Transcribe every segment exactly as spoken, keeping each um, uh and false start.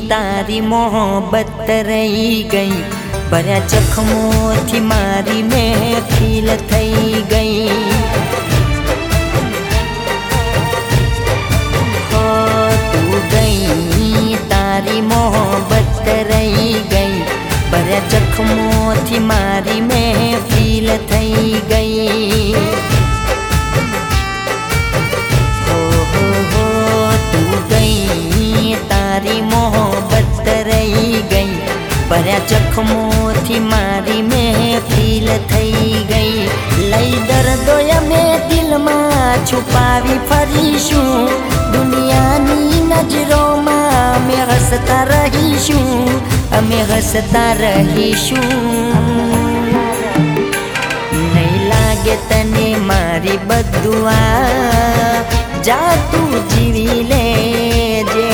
तारी मोहब्बत रही गई भर्या जख्मों थी मारी महफिल थई गई। हो तू गई तारी मोहब्बत रही गई भर्या जख्मों थी मारी महफिल थई गई। हो हो हो तू गई तारी मोहब्बत रही गई भर्या जख्मों थी मारी महफिल थई गई। लई दर्दों में दिल में छुपावी फरीशूं दुनियानी नजरों में मैं हंसता रहीशूं मैं हंसता रहीशूं। नहीं लागे तने मारी बदुआ जा तू जीवी ले जे।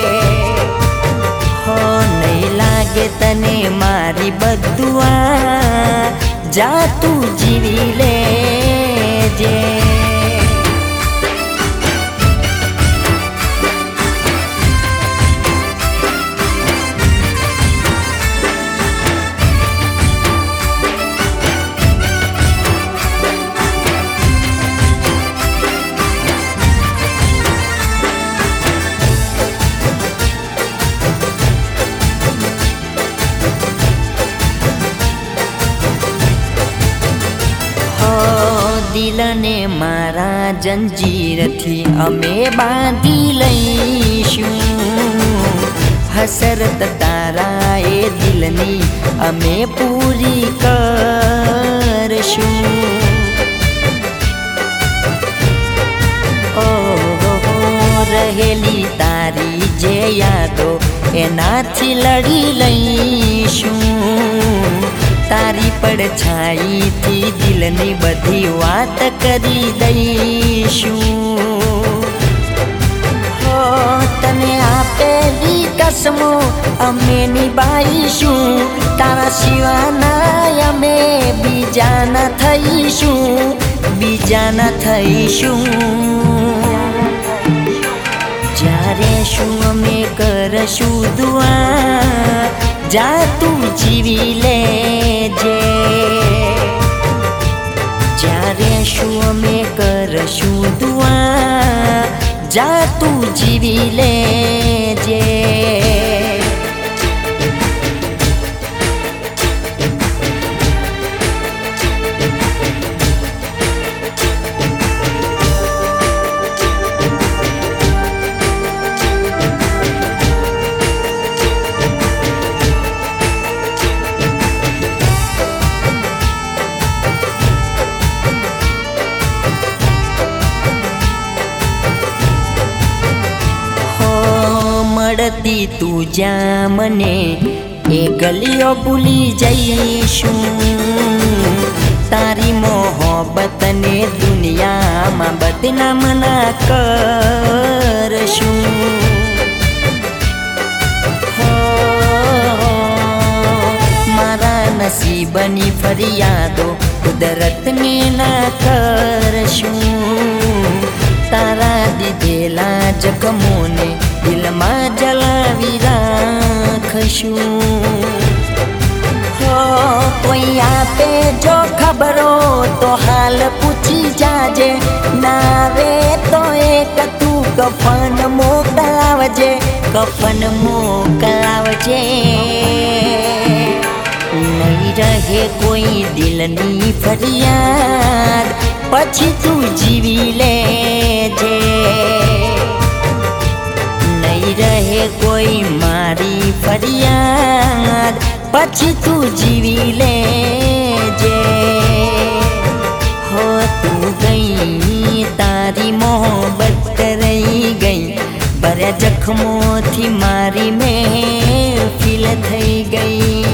हो नहीं लागे तने मारी बदुआ जा तू जीवी ले जे। दिल ने मारा जंजीर थी अमे बांधी लईशूं हसरत तारा ए दिलनी अमे पूरी करशूं। ओ रहेली तारी जे यादो एनाथी लड़ी लईशूं तारी પડછાઈ थी दिलनी बधी वात करी दईशूं। हो तने आपेली कसमो अमे निभाईशूं तारा सिवाना अमे बीजा न थईशूं बीजा न थईशूं। જ્યારે શું અમે કરશું દુઆ જા તું જીવી લેજે। જ્યારે શું અમે કરશું દુઆ જા તું જીવી લેજે। મળતી તું જ્યાં મને એ ગલીઓ ભૂલી જઈશું તારી મોહબ્બતને દુનિયામાં બદનામ ના કરશું। હો મારા નસીબની ફરિયાદો કુદરતને ના કરશું તારા દીધેલા જખમોને दिल में जलावी राखशूं। हो कोई आपे जो खबरो तो हाल पूछी जाजे नावे तो एक तू कफन मोकलावजे कफन मोकलावजे। नहीं रहे कोई दिलनी फरियाद पछी तू जीवी लेजे। नहीं रहे कोई मारी फरियाद पछी तू जीवी लेजे। हो तू गई तारी मोहब्बत रही गई भर्या जख्मों थी मारी महफिल थई गई।